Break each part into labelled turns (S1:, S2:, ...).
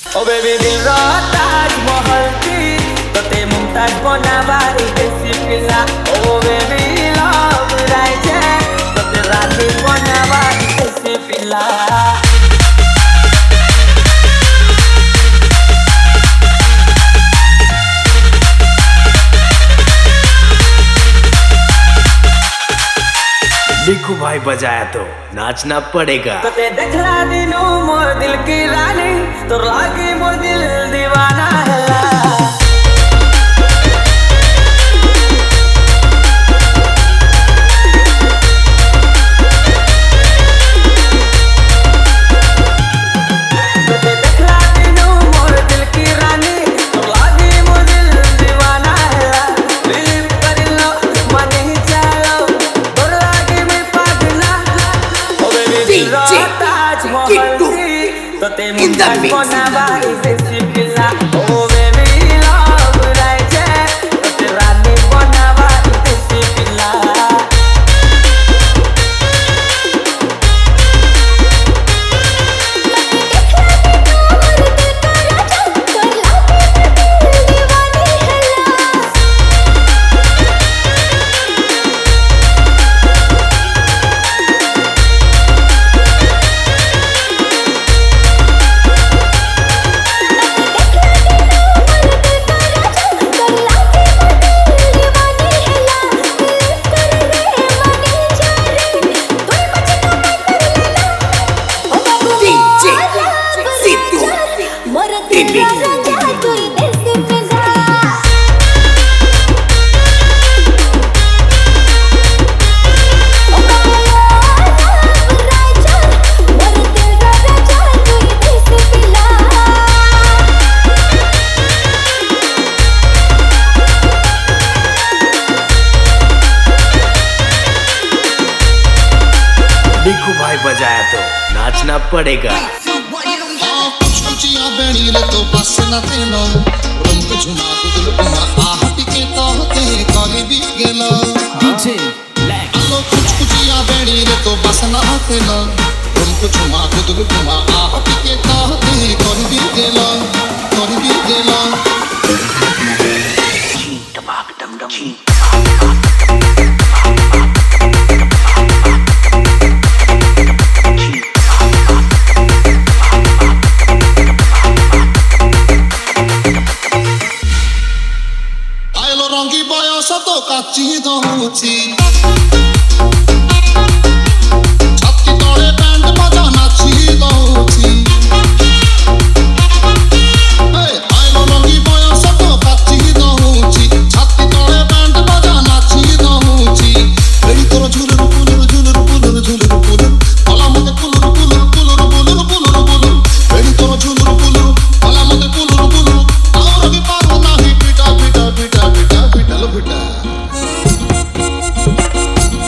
S1: ओ baby दिल रो ताजमहल थी तोते मुमताज बनावारी देसी पिला ओ बेबी लव राइजे तोते रानी बनावारी देसी पिला
S2: देखो भाई बजाया तो नाचना पड़ेगा।
S1: तो ते देखला दिनो मोर दिल की रानी तो लागी मोर दिल दीवाना हैला तो ते देखला दिनो मोर दिल की रानी तो लागी मोर दिल दीवाना हैला दिल कर लो मन ही चलो तोर लागी मैं पागला ओ बेबी दिल रो ताजमहल थी तोते मुमताज बनावारी देसी पिला ओ बेबी लव राइजे तोते रानी बनावारी देसी पिला
S2: देखो भाई बजाया तो नाचना पड़ेगा।
S3: तो बस न तेलो रंग झुमा दिल कुमा आहट के कहते करी भी गेलो
S2: डीजे
S3: आलो कुचिया बेड़ी रे तो बस न तेलो रंग झुमा दिल कुमा आहट के कहते करी भी गेलो करी भी गेलो
S2: टमाक डम डम
S3: आइलो रंगी बयस तो काची दउची छाती तळे बैंड बजा नाची दउची आइलो रंगी बयस तो काची दउची छाती तळे बैंड बजा नाची दउची एई तोर झुलुर पुलुर झुलुर पुलुर झुलुर पुलुर भला मते पुलुर पुलुर पुलुर पुलुर पुलुर पुलुर एई तोर झुलुर पुलुर भला मते पुलुर पुलुर और के पारो नाही पिटा पिटा पिटा पिटा पिटा लो पिटा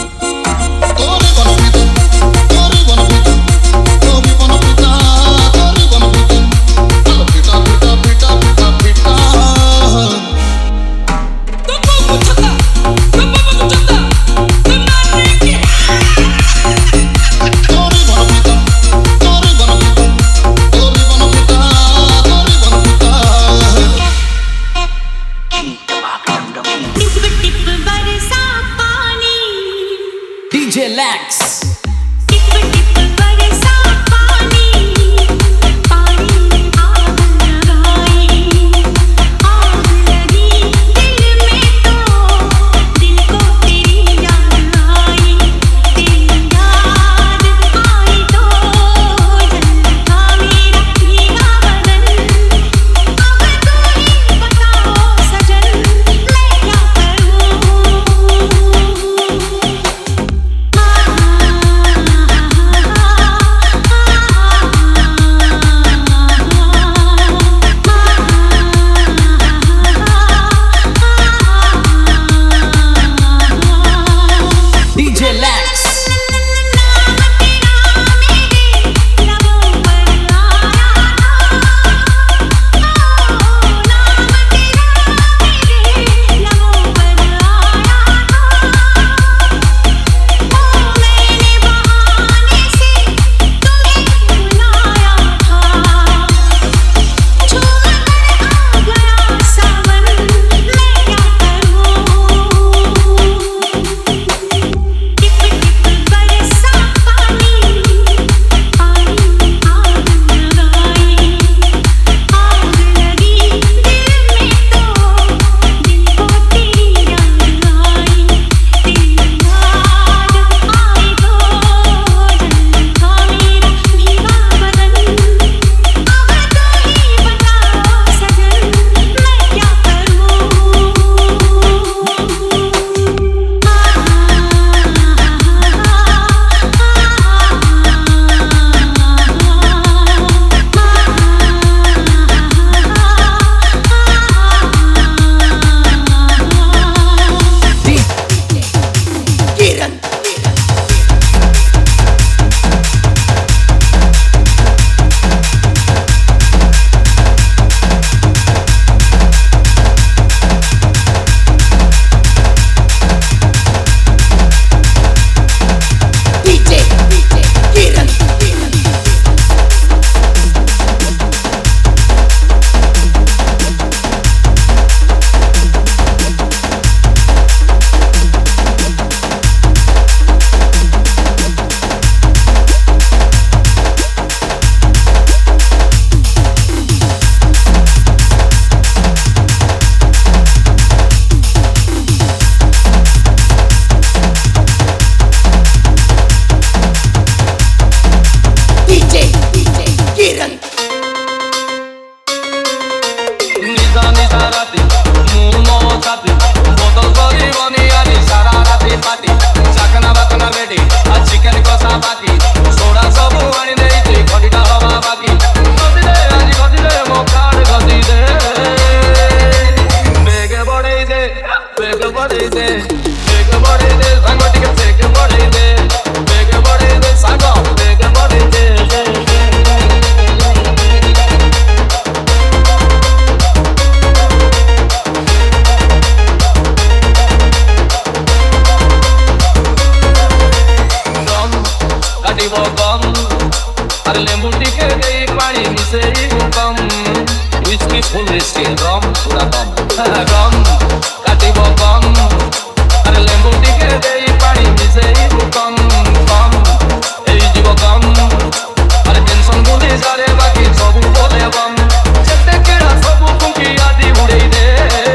S4: के दे पानी मिसे कम विस्की फुल विस्की रम पूरा कम काटिबो कम अरे लेंबू के दे पानी मिसे कम এই জীব কম अरे टेंशन भूले सारे बाकी सब बोले बम चलते केड़ा सब कुंकी आदि उड़े दे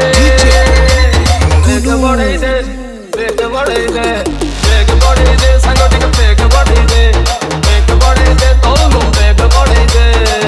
S4: बेग बढ़े दे बेग बढ़े दे बेग बढ़े दे संगठिक बेग बढ़े दे बेग बढ़े दे तो बेग बढ़े दे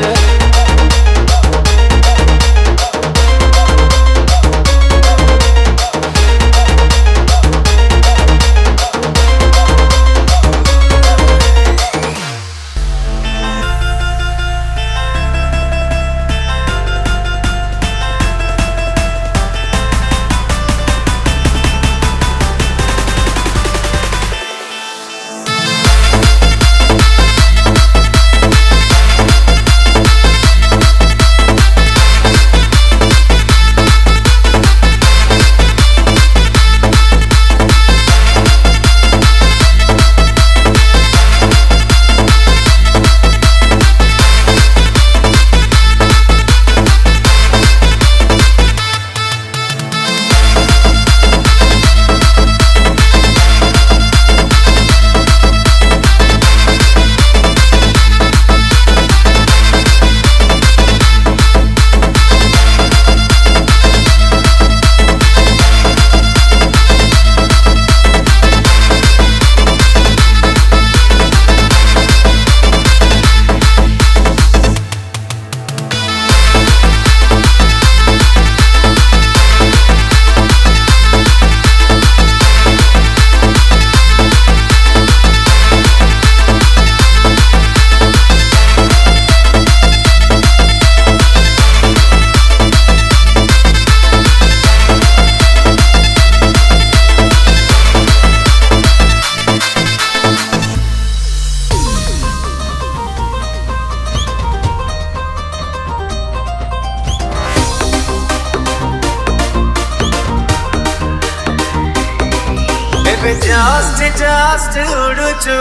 S1: just uduchu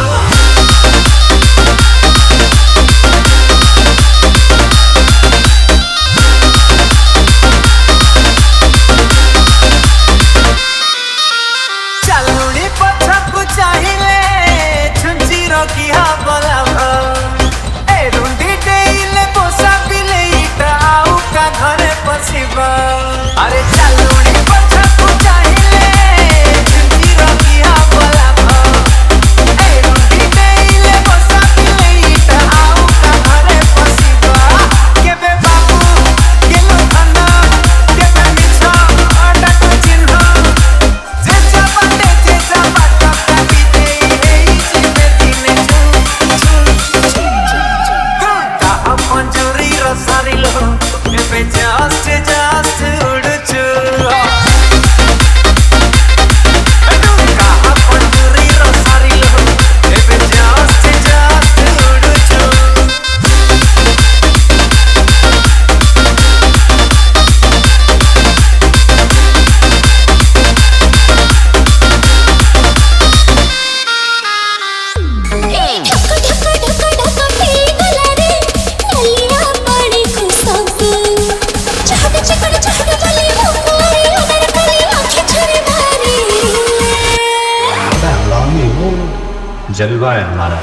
S1: chaluni pachaku chahile chunchi roki ha bolava e rundi deile posa bile ita au ka ghare pasiba are chaluni pachaku chahile chunchi roki ha bolava e rundi deile posa bile ita au ka ghare pasiba kebe babu kelo khana kebe micha ata ko chinha jecha bate jecha bata kabite ei jibe dine chu ta apanjuri rasarilo ebe just uduchu ka apanjuri rasarilo ebe just uduchu
S5: जलवा है हमारा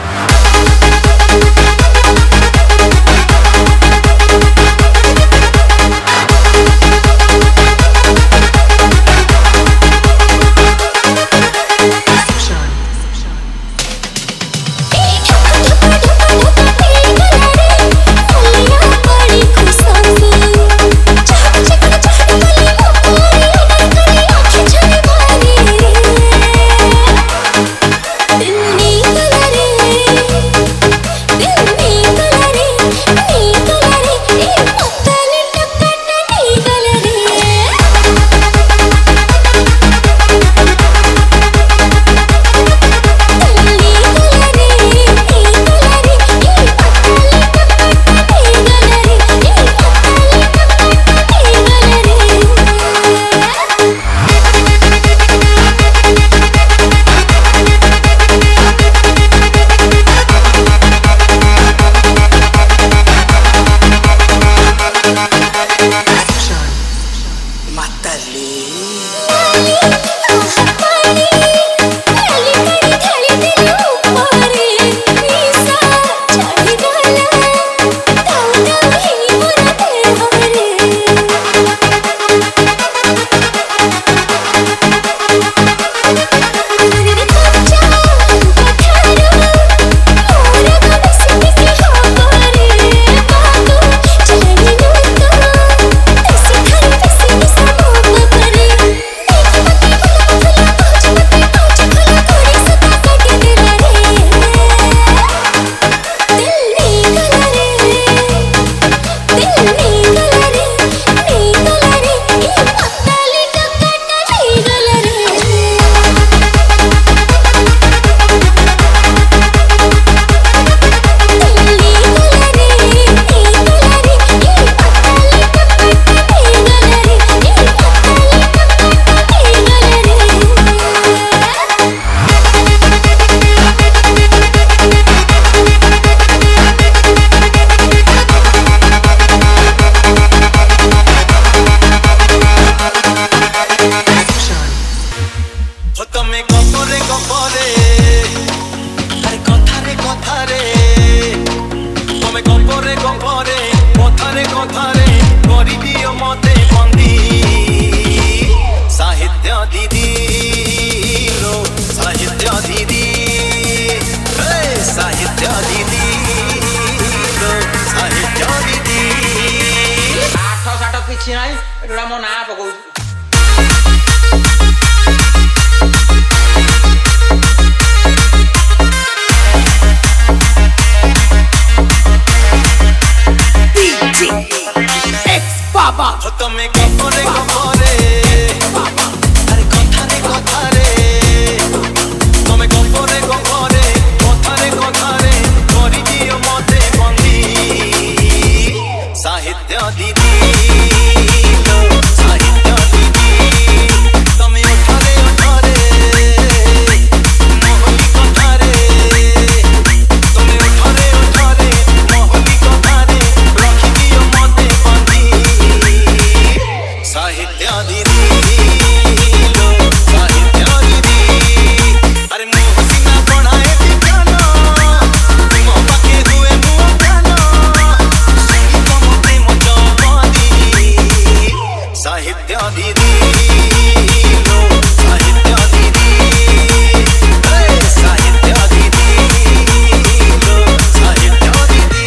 S6: दिल नी कलरे
S4: গপরে গপরে কথারে কথারে করি দিও মতে বন্দি সাহিত্য দিদি লো সাহিত্য দিদি সাহিত্য দিদি লো সাহিত্য দিদি
S6: ଆଠ ସାଠ କିଛି ନାହିଁ ଏଟା ମୋ ନାଁ ପକଉଛି
S4: ତମେ ଗପରେ ଗପରେ ଆରେ କଥାରେ କଥାରେ ତମେ ଗପରେ ଗପରେ କଥାରେ କଥାରେ କରିଦିଅ ମତେ ବନ୍ଦି ସାହିତ୍ୟ ଦିଦି ଲୋ ସାହିତ୍ୟ ଦିଦି ତମେ ଓଠରେ ଓଠରେ ମହଲି କଥାରେ ତମେ ଓଠରେ ଓଠରେ ମହଲି କଥାରେ ରଖିଦିଅ ମତେ ବନ୍ଦି साहित्य दीदी लो साहित्य दीदी अरे मुँह सीना बढ़ाए दिखाना तुम पाके हुए मुँह खाना संगीत मते मजा दी साहित्य दीदी लो साहित्य दीदी साहित्य दीदी लो साहित्य दीदी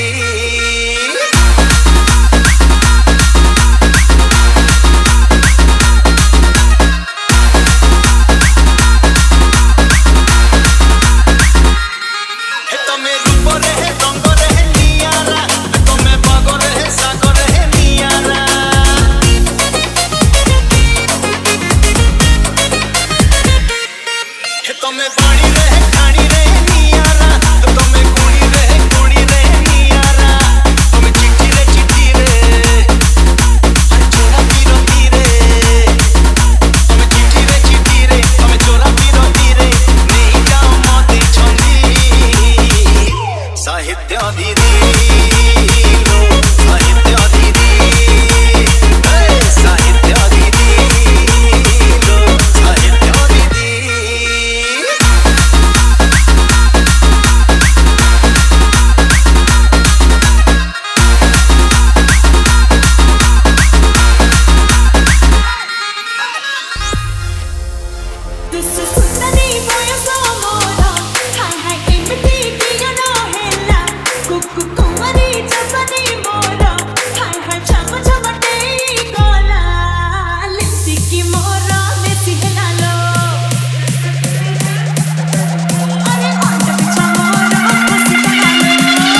S4: तमे रूपरे है रंगरे है नियारा तमे बागरे है सागरे है नियारा तमे पानी रे है खानी रे है नियारा तमे कोणी रे है नियारा तमे चिट्ठी रे चोरा पीरती रे तमे चिट्ठी रे तमे चोरा पीरती रे नहीं जाओ मते छंदी साहित्य दीदी लो साहित्य दीदी साहित्य दीदी लो साहित्य दीदी
S7: This is Sunday boy Samora Hi hi imiti kiya no hella Kuku kumari chapani mora Hi hi chama chama tei kola Lipsi ki mora mesi hela lo Are anda picha mora hasi kana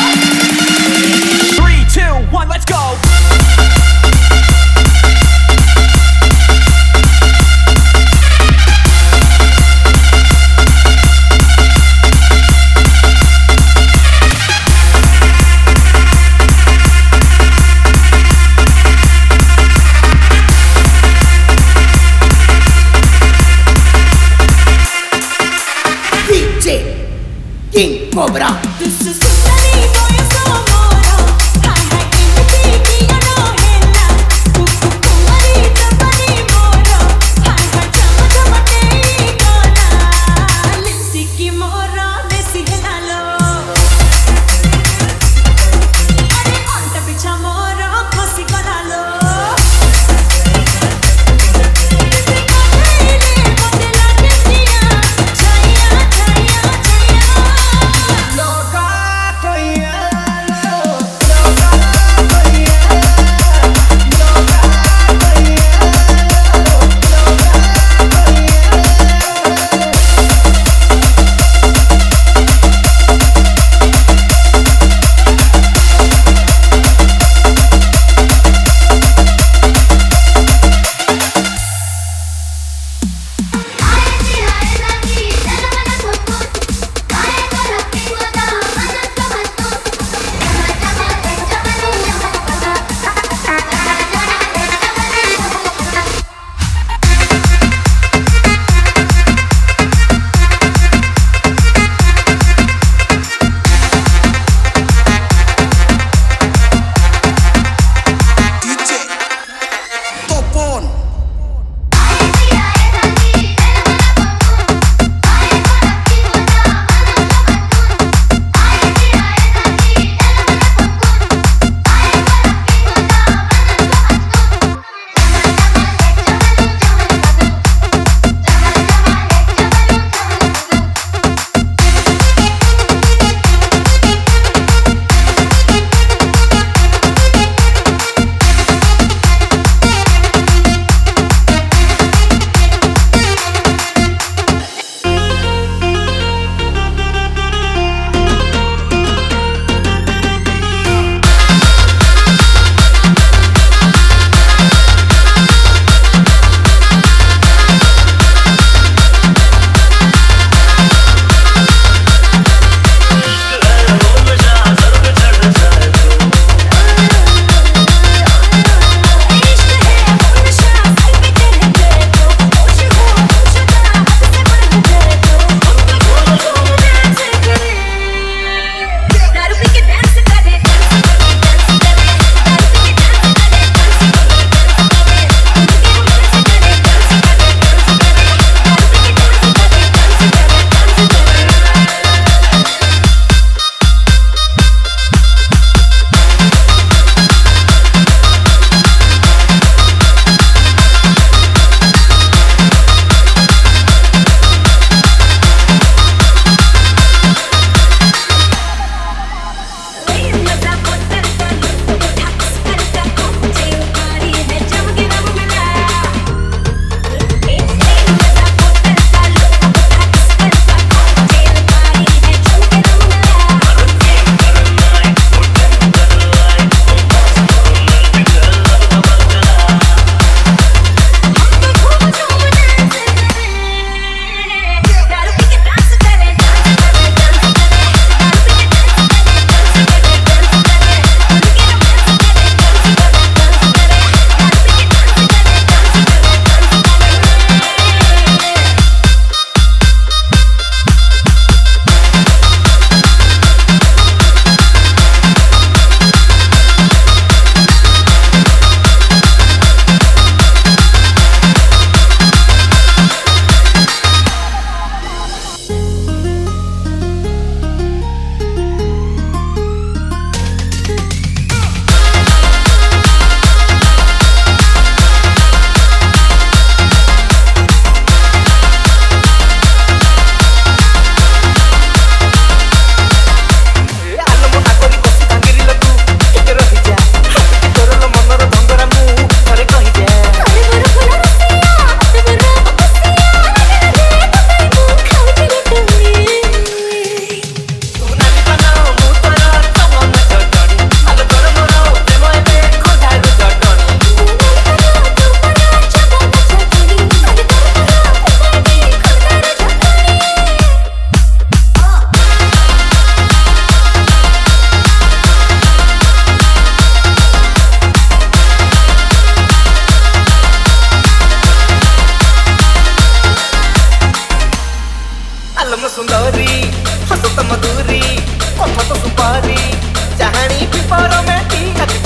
S7: lo
S1: 3, 2, 1, let's go.
S7: This is Sunday boy Samora Hi hi imiti kiya no hella Kuku kumari chapani mora Hi hi chama chama tei kola Lipsi ki mora mesi hela lo Are anta picha mora khasi kana lo Lord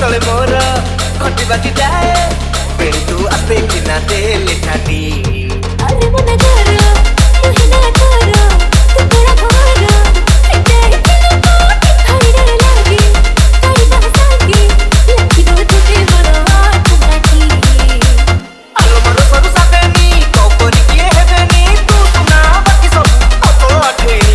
S1: तले मोर घंटी बाजी जाए बेड़ी तू आस्ते किना देले ठाटी
S7: अरे मन करो मुहे ना करो तू बड़ा घोरो इते दिल को हरे लागे तारी बहसागी लकी दो तुके बड़ा तुमकी
S1: आलो मरो सब साबेनी तो कोरी किए हेबेनी तू सुना बाकी सब तो अठेनी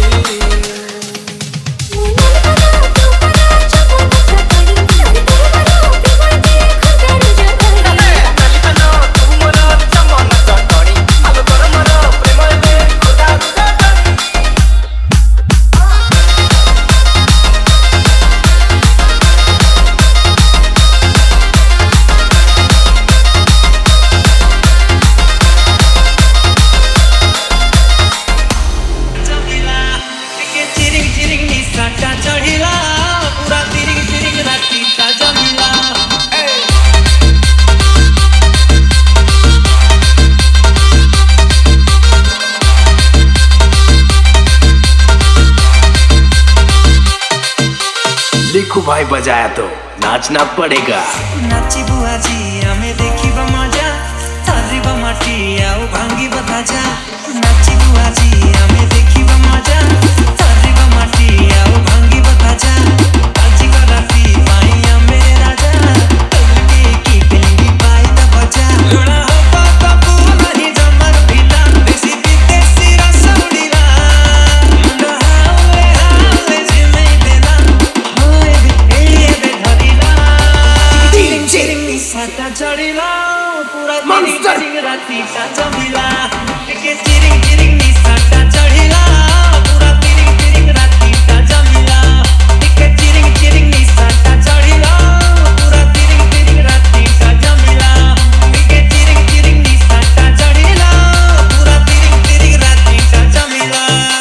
S2: देखो भाई बजाया तो नाचना पड़ेगा।
S8: नाची बुआजी आमे देखिबा मजा तारिबा माटी आउ भांगिबा ताजा नाची बुआजी आमे देखिबा मजा तारिबा माटी आउ भांगिबा ताजा आजी का राती पाई आमे राजा तलके की पिलंगी पाई दा बजा लोड़ा हो पापा पूरा ही जमर भिला देसी विदेशी रसौड़ीला मुंडा हावे जिमे देला होए बे धरीला चिरिंग चिरिंग निसाता चढ़ीला पूरा चिरिंग राती सा जमिला के चिरिंग चिरिंग निसाता चढ़ीला पूरा चिरिंग राती सा जमिला के चिरिंग चिरिंग निसाता चढ़ीला पूरा चिरिंग राती सा जमिला के चिरिंग चिरिंग निसाता चढ़ीला पूरा चिरिंग राती सा जमिला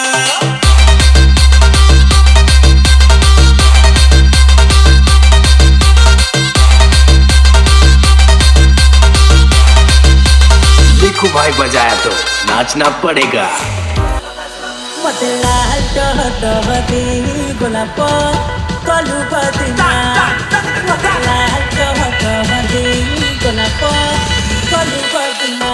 S2: देखो भाई बजाया तो नाचना पड़ेगा।
S8: लाल टह टह दी गोलाप कलू बदना लाल टह टह दी गोलाप कलू बदना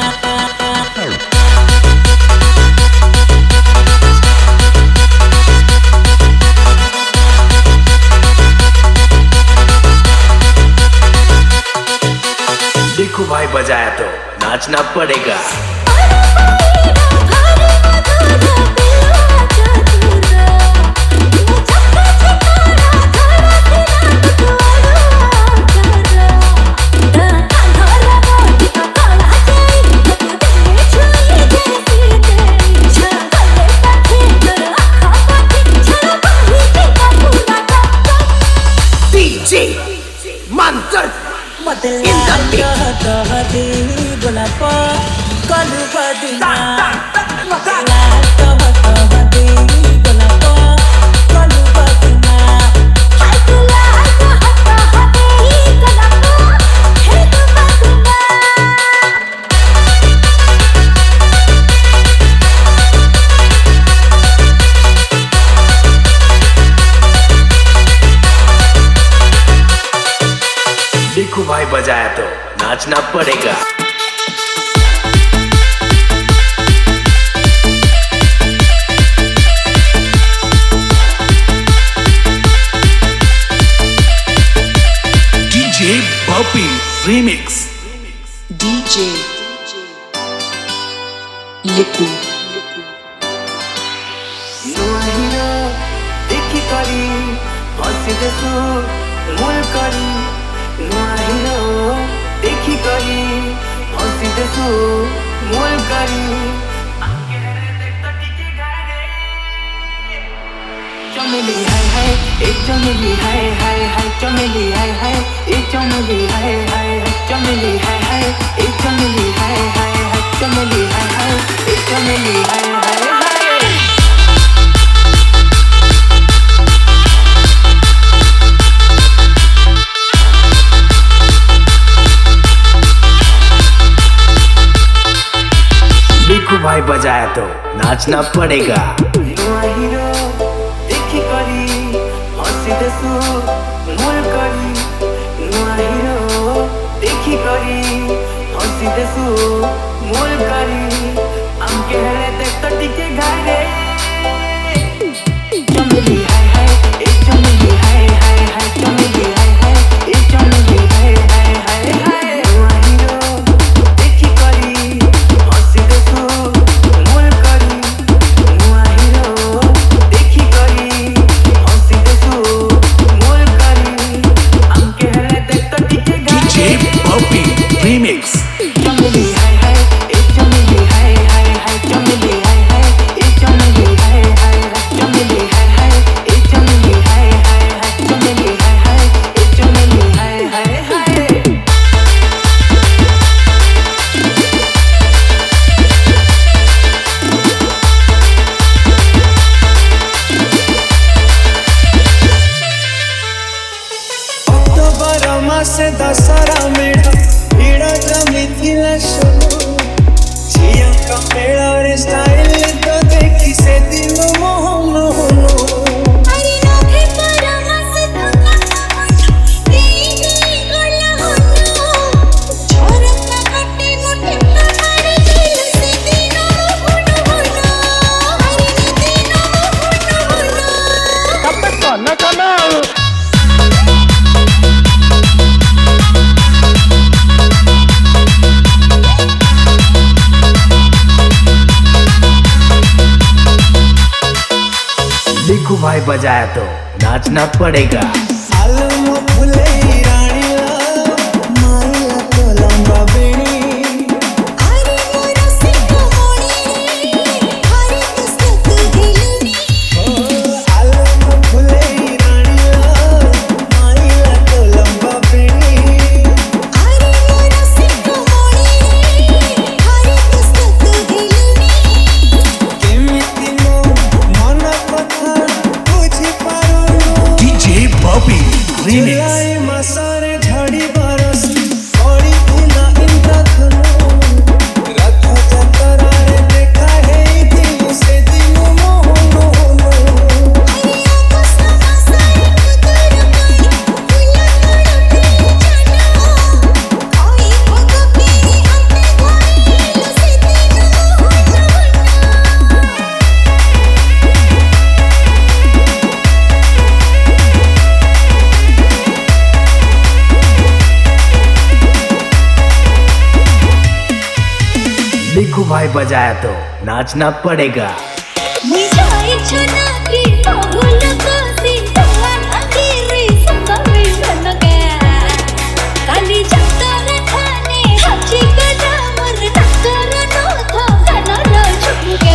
S2: देखो भाई बजाया तो नाचना पड़ेगा।
S8: गोलाप कलू बदना लाल टह टह दी गोलाप कलू बदना
S7: हाय तू लाल टह टह दे गोलाप हे तू बदना
S2: देखो भाई बजाया तो नाचना पड़ेगा।
S9: DJ Bobby Remix
S10: DJ Liku
S8: सुहिरो देखि करी हसी देसु मोल करी सुहिरो देखि करी हसी देसु मोल करी चमेली हाय हाय एक चमेली हाय हाय हाय चमेली हाय हाय एक चमेली हाय हाय हाय चमेली हाय हाय एक चमेली हाय हाय हाय चमेली हाय हाय एक चमेली हाय हाय हाय
S2: देखो भाई बजाया तो नाचना पड़ेगा।
S8: सुहिरो देखि करी हसी देसु मोल करी
S1: देसु मोल करी हमके हेले देख तो टिके घारे चमेली हाय हाय ए चमेली हाय हाय हाय चमेली हाय हाय ए चमेली हाय हाय हाय हाय हीरो देखी करी हंसी देसु मोल करी हीरो देखी करी हंसी देसु मोल करी हमके हेले देख तो टिके घारे
S9: DJ Poppy Remix.
S1: चमेली हाय हाय ए चमेली हाय हाय हाय चमेली हाय हाय ए चमेली हाय हाय हाय चमेली हाय हाय ए चमेली हाय हाय हाय चमेली हाय हाय ए चमेली हाय हाय हाय
S8: ଅକ୍ଟୋବର ମାସେ ଦଶହରା ମେଢ ଭିଡ଼ ଜମିଥିଲା ସବୁ ଝିଅଙ୍କ ମେଳରେ ଷ୍ଟାଇଲ ତ ଦେଖି ସେଦିନ ମୋହନ ହୋଲ
S7: अरे नोखे परमस धोखा देई देई गला होलो झरका कटे मुठे मारे झिल से दिन होनो होनो अरे दिन होनो होनो
S2: देखो भाई बजाया तो नाचना पड़ेगा।
S8: आलम फुले राणीला माईला तो लंबा बेणी
S7: अरे मोरा से कोमोणी हरे पुस्तक दिलनी
S8: आलम फुले राणीला माईला तो लंबा बेणी
S7: अरे मोरा से कोमोणी हरे पुस्तक दिलनी
S8: केमिति मो मन कथा बुझी पारुनु
S9: DJ Poppy Remix.
S8: जुलाई मासरे झड़ी बरसी पड़ी थिला इंद्रधनु रथ जतरारे देखा है दिल से दिन मोहन होनो
S7: अरे आकाश आसाई कुदर पाई फुला लड़ते जानो कोई भग मेरी अंते घायल से दिन होनो
S2: देखो भाई बजाया तो नाचना पड़ेगा।
S7: मिठाई छना की बहुल कोसी तोहर अंधेरे संगमे बनगे काली चक्कर खाने हची गदा मन टक्कर नो थो कनर छुगे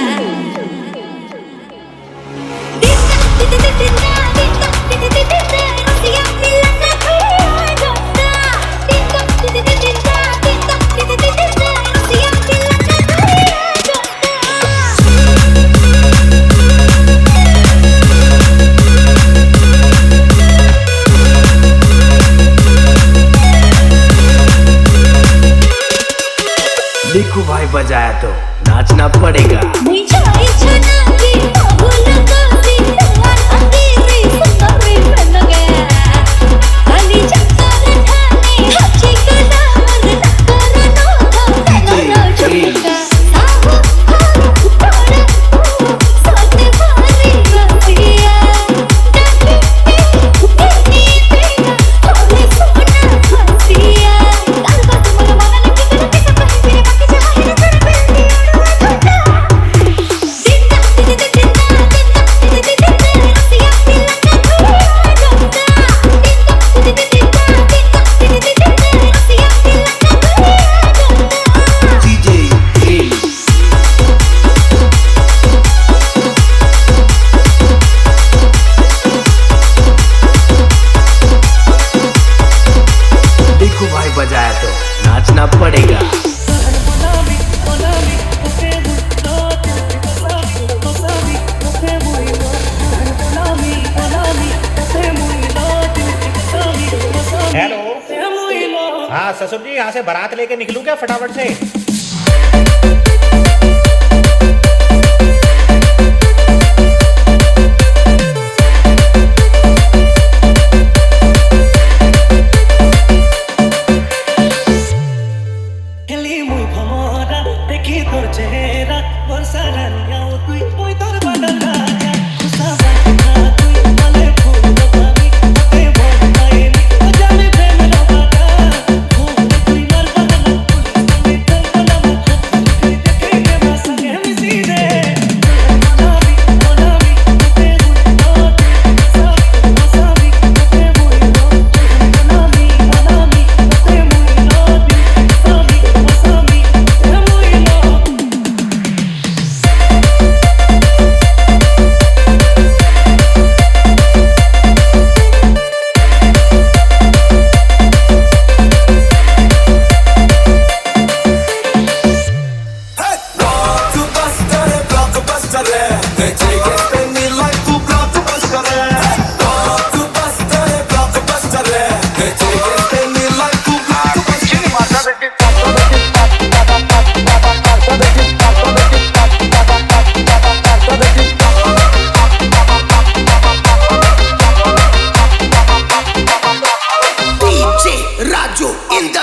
S2: देखो भाई बजाया तो नाचना पड़ेगा।
S7: मिठाई छना की बहुल कोसी तोहर अंधेरे संगमे बनगे काली चक्कर खाने हची गदा मन टक्कर नो थो कनर छुगे साहू थोड़ा साथे भारी रसिया देखी तेरा थोड़े सोना फसिया तार बात मन मन लगी कर के सब मेरे बाकी चाहे तेरे पेड़ की ओर
S2: देखो भाई बजाया तो नाचना पड़ेगा।
S11: हेलो। हाँ ससुर जी, यहाँ से बारात लेके निकलूं क्या फटाफट से?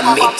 S2: Mix.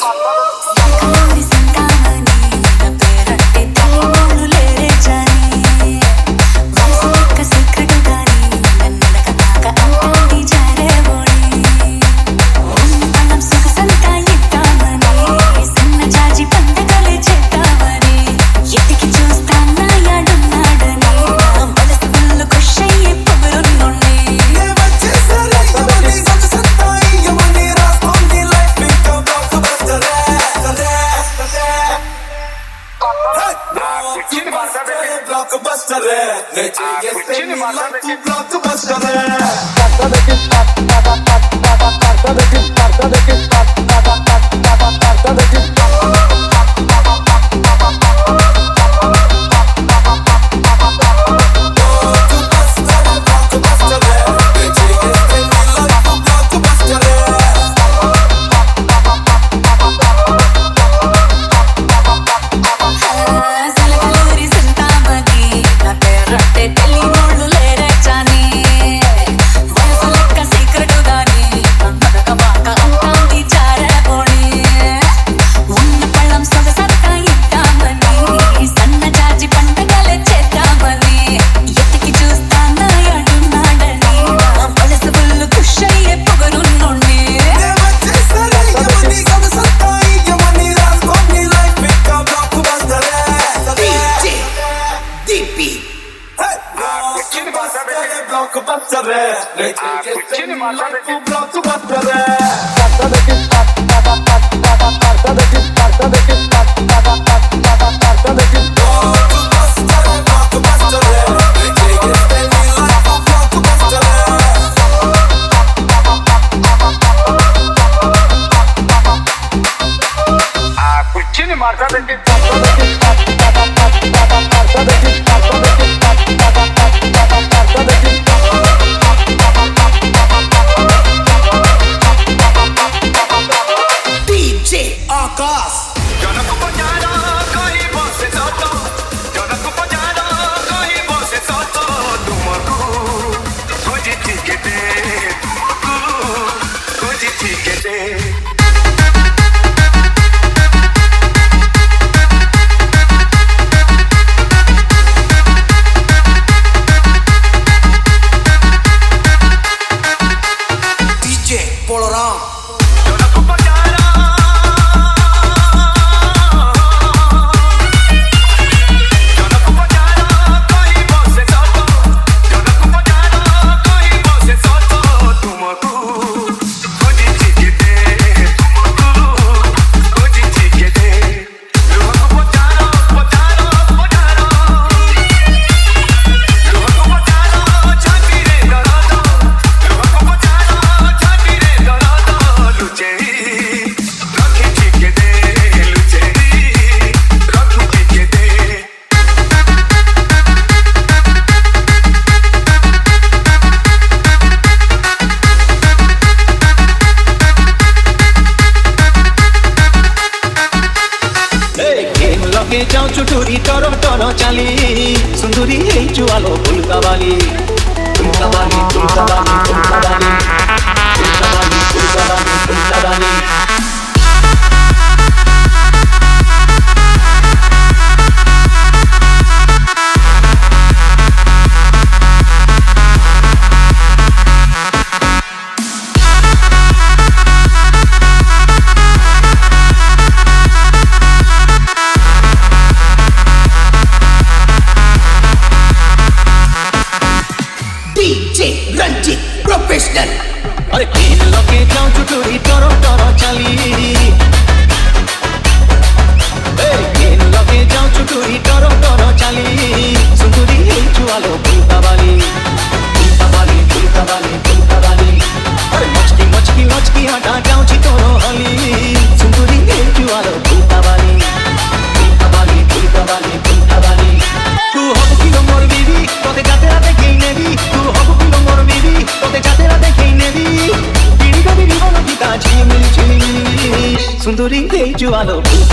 S8: सुंदरी जुआलो